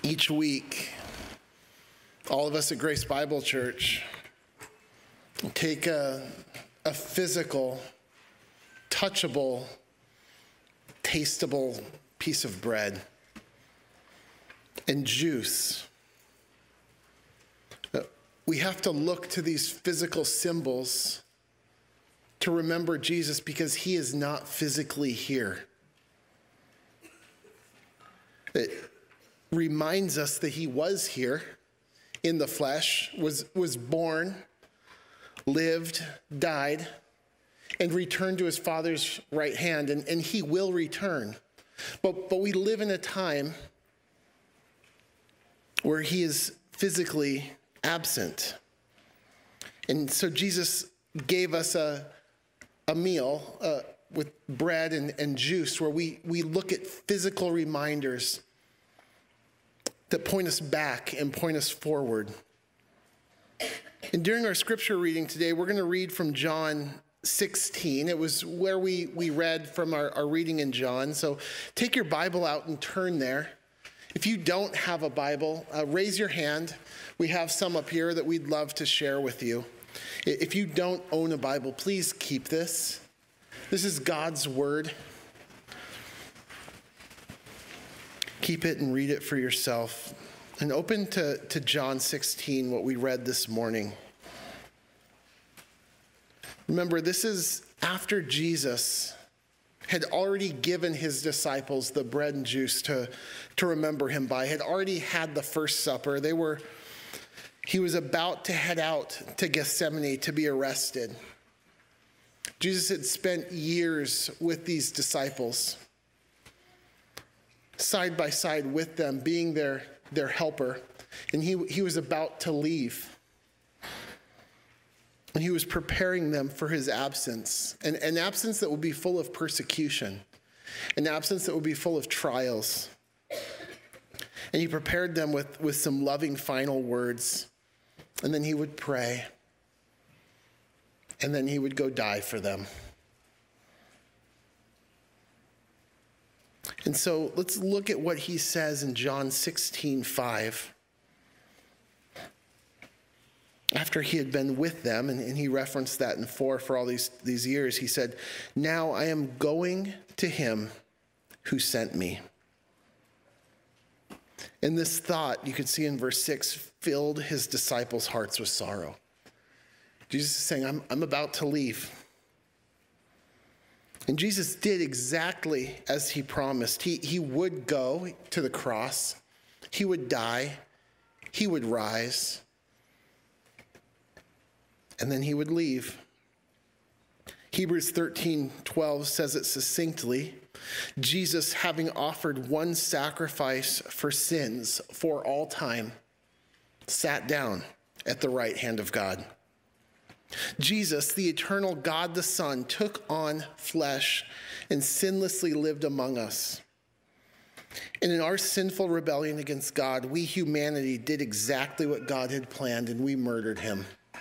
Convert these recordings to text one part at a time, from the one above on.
Each week, all of us at Grace Bible Church take a physical, touchable, tastable piece of bread and juice. We have to look to these physical symbols to remember Jesus because he is not physically here. It reminds us that he was here in the flesh, was born, lived, died, and returned to his Father's right hand, and he will return. But we live in a time where he is physically absent. And so Jesus gave us a meal with bread and juice where we look at physical reminders that point us back and point us forward. And during our scripture reading today, we're going to read from John 16. It was where we read from our reading in John. So take your Bible out and turn there. If you don't have a Bible, raise your hand. We have some up here that we'd love to share with you. If you don't own a Bible, please keep this. This is God's word. Keep it and read it for yourself. And open to John 16, what we read this morning. Remember, this is after Jesus had already given his disciples the bread and juice to remember him by, had already had the first supper. He was about to head out to Gethsemane to be arrested. Jesus had spent years with these disciples, side by side with them, being their helper. And he was about to leave. And he was preparing them for his absence, an absence that would be full of persecution, an absence that would be full of trials. And he prepared them with some loving final words. And then he would pray. And then he would go die for them. And so let's look at what he says in John 16:5. After he had been with them, and he referenced that in 4 for all these years, he said, "Now I am going to him who sent me." And this thought, you could see in verse 6, filled his disciples' hearts with sorrow. Jesus is saying, I'm about to leave. And Jesus did exactly as he promised. He would go to the cross. He would die. He would rise. And then he would leave. Hebrews 13:12 says it succinctly. Jesus, having offered one sacrifice for sins for all time, sat down at the right hand of God. Jesus, the eternal God the Son, took on flesh and sinlessly lived among us. And in our sinful rebellion against God, we humanity did exactly what God had planned, and we murdered him.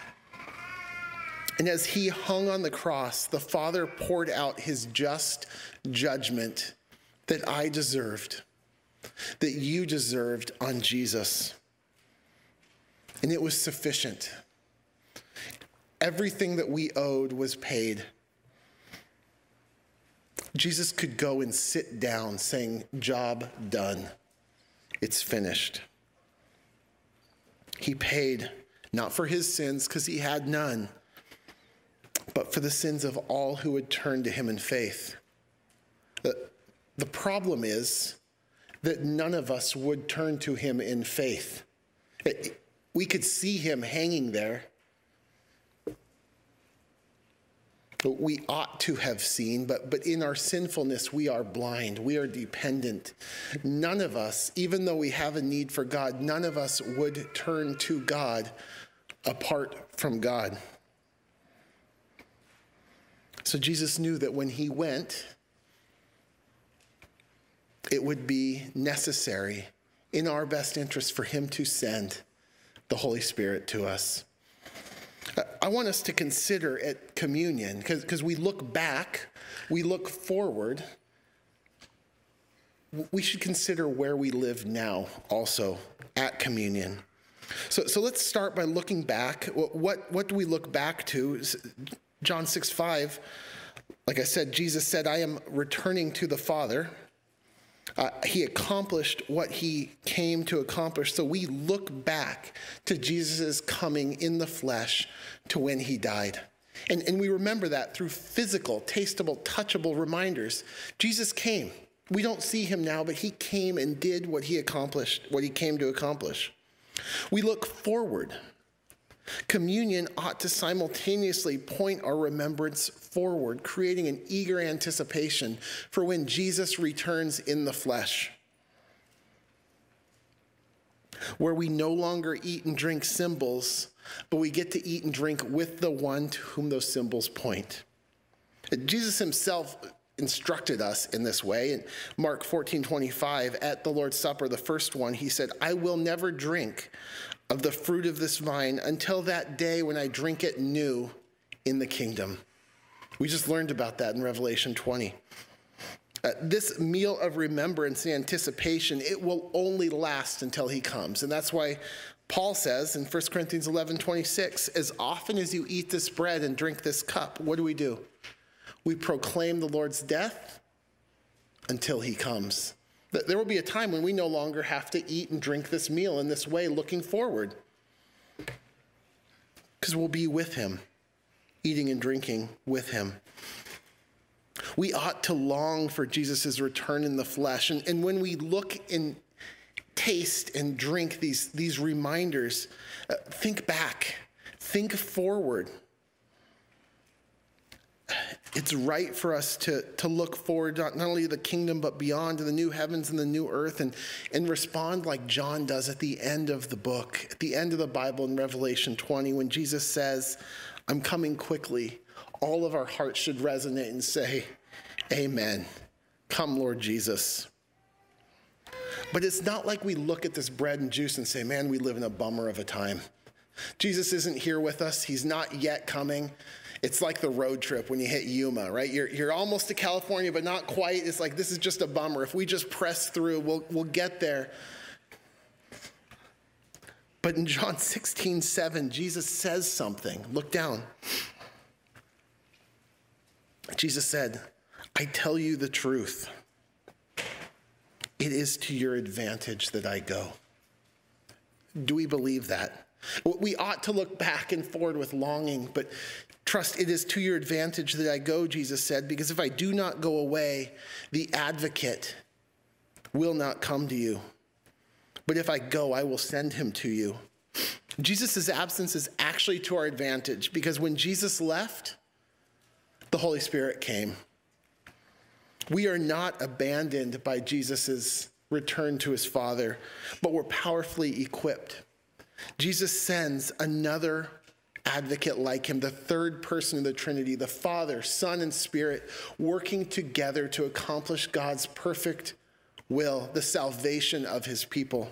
And as he hung on the cross, the Father poured out his just judgment that I deserved, that you deserved on Jesus. And it was sufficient. Everything that we owed was paid. Jesus could go and sit down saying, "Job done. It's finished." He paid not for his sins because he had none, but for the sins of all who would turn to him in faith. The problem is that none of us would turn to him in faith. We could see him hanging there. We ought to have seen, but in our sinfulness, we are blind. We are dependent. None of us, even though we have a need for God, none of us would turn to God apart from God. So Jesus knew that when he went, it would be necessary in our best interest for him to send the Holy Spirit to us. I want us to consider at communion, because we look back, we look forward, we should consider where we live now also at communion. So let's start by looking back. What do we look back to? John 6:5, like I said, Jesus said, I am returning to the Father. He accomplished what he came to accomplish. So we look back to Jesus' coming in the flesh to when he died. And we remember that through physical, tasteable, touchable reminders. Jesus came. We don't see him now, but he came and did what he accomplished, what he came to accomplish. We look forward. Communion ought to simultaneously point our remembrance forward, creating an eager anticipation for when Jesus returns in the flesh, where we no longer eat and drink symbols, but we get to eat and drink with the one to whom those symbols point. Jesus himself instructed us in this way. In Mark 14:25, at the Lord's Supper, the first one, he said, I will never drink of the fruit of this vine until that day when I drink it new in the kingdom. We just learned about that in Revelation 20. This meal of remembrance and anticipation, it will only last until he comes. And that's why Paul says in 1 Corinthians 11:26, as often as you eat this bread and drink this cup, what do? We proclaim the Lord's death until he comes. There will be a time when we no longer have to eat and drink this meal in this way, looking forward, because we'll be with him, eating and drinking with him. We ought to long for Jesus' return in the flesh. And when we look and taste and drink these reminders, think back, think forward. It's right for us to look forward not only to the kingdom, but beyond to the new heavens and the new earth, and respond like John does at the end of the book, at the end of the Bible in Revelation 20, when Jesus says, I'm coming quickly. All of our hearts should resonate and say, Amen. Come, Lord Jesus. But it's not like we look at this bread and juice and say, man, we live in a bummer of a time. Jesus isn't here with us. He's not yet coming. It's like the road trip when you hit Yuma, right? You're almost to California, but not quite. It's like, this is just a bummer. If we just press through, we'll get there. But in John 16:7, Jesus says something. Look down. Jesus said, I tell you the truth. It is to your advantage that I go. Do we believe that? We ought to look back and forward with longing, but trust it is to your advantage that I go, Jesus said, because if I do not go away, the advocate will not come to you. But if I go, I will send him to you. Jesus' absence is actually to our advantage, because when Jesus left, the Holy Spirit came. We are not abandoned by Jesus' return to his Father, but we're powerfully equipped. Jesus sends another advocate like him, the third person of the Trinity, the Father, Son, and Spirit, working together to accomplish God's perfect will, the salvation of his people.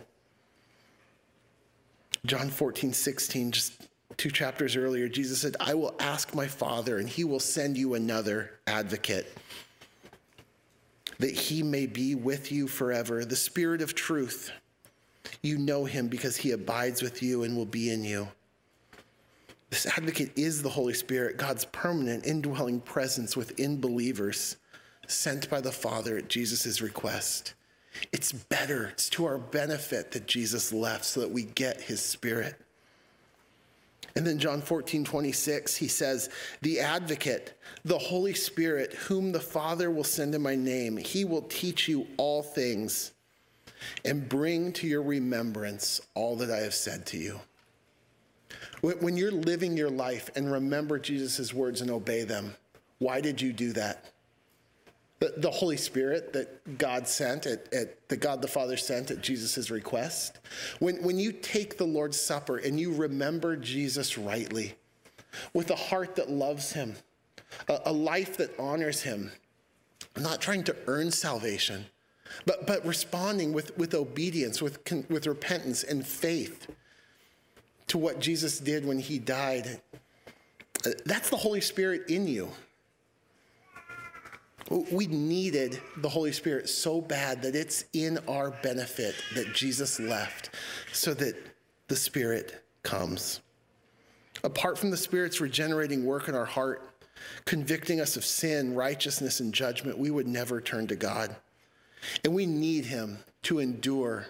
John 14:16, just 2 chapters earlier, Jesus said, I will ask my Father, and he will send you another advocate, that he may be with you forever, the Spirit of truth. You know him because he abides with you and will be in you. This advocate is the Holy Spirit, God's permanent indwelling presence within believers, sent by the Father at Jesus' request. It's better, it's to our benefit that Jesus left so that we get his Spirit. And then John 14:26, he says, the advocate, the Holy Spirit, whom the Father will send in my name, he will teach you all things and bring to your remembrance all that I have said to you. When you're living your life and remember Jesus' words and obey them, why did you do that? The Holy Spirit that God sent, that God the Father sent at Jesus' request. When you take the Lord's Supper and you remember Jesus rightly, with a heart that loves him, a life that honors him, not trying to earn salvation, but responding with obedience, with repentance and faith to what Jesus did when he died, that's the Holy Spirit in you. We needed the Holy Spirit so bad that it's in our benefit that Jesus left so that the Spirit comes. Apart from the Spirit's regenerating work in our heart, convicting us of sin, righteousness, and judgment, we would never turn to God. And we need him to endure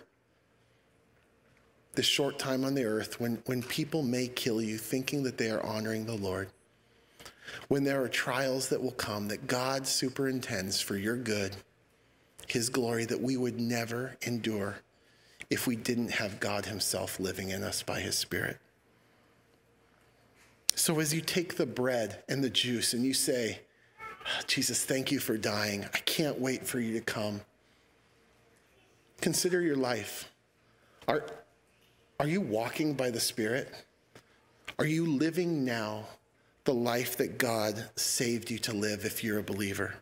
this short time on the earth when people may kill you thinking that they are honoring the Lord. When there are trials that will come that God superintends for your good, his glory, that we would never endure if we didn't have God himself living in us by his Spirit. So as you take the bread and the juice and you say, Jesus, thank you for dying. I can't wait for you to come. Consider your life. Are you walking by the Spirit? Are you living now the life that God saved you to live if you're a believer?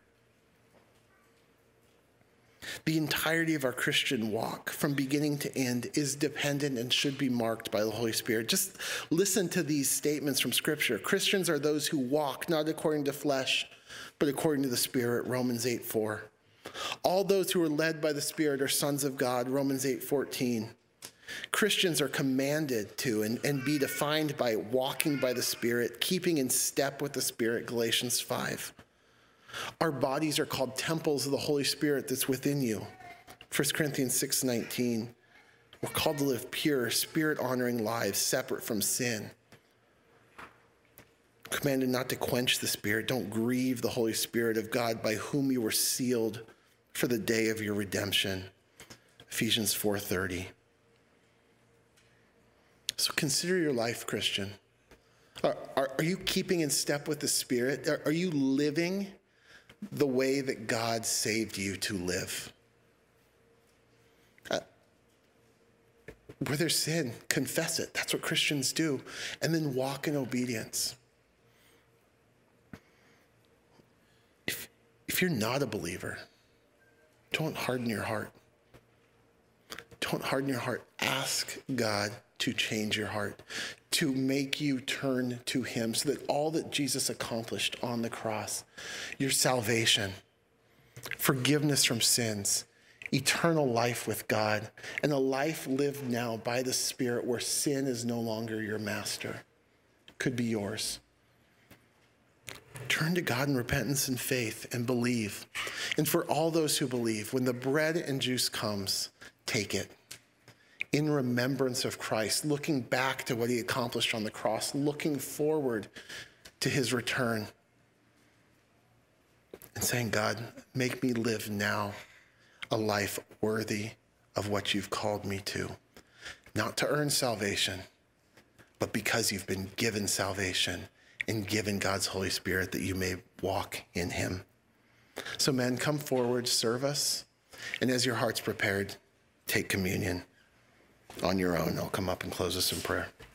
The entirety of our Christian walk, from beginning to end, is dependent and should be marked by the Holy Spirit. Just listen to these statements from Scripture. Christians are those who walk not according to flesh, but according to the Spirit, Romans 8:4. All those who are led by the Spirit are sons of God, Romans 8:14. Christians are commanded to and be defined by walking by the Spirit, keeping in step with the Spirit, Galatians 5. Our bodies are called temples of the Holy Spirit that's within you, 1 Corinthians 6:19. We're called to live pure, Spirit-honoring lives separate from sin. Commanded not to quench the Spirit. Don't grieve the Holy Spirit of God, by whom you were sealed for the day of your redemption, Ephesians 4:30. So consider your life, Christian. Are you keeping in step with the Spirit? Are you living the way that God saved you to live? Where there's sin, confess it. That's what Christians do. And then walk in obedience. If you're not a believer, don't harden your heart. Don't harden your heart. Ask God to change your heart, to make you turn to him, so that all that Jesus accomplished on the cross, your salvation, forgiveness from sins, eternal life with God, and a life lived now by the Spirit where sin is no longer your master, could be yours. Turn to God in repentance and faith and believe. And for all those who believe, when the bread and juice comes, take it in remembrance of Christ, looking back to what he accomplished on the cross, looking forward to his return, and saying, God, make me live now a life worthy of what you've called me to, not to earn salvation, but because you've been given salvation and given God's Holy Spirit that you may walk in him. So men, come forward, serve us, and as your heart's prepared, take communion on your own. I'll come up and close us in prayer.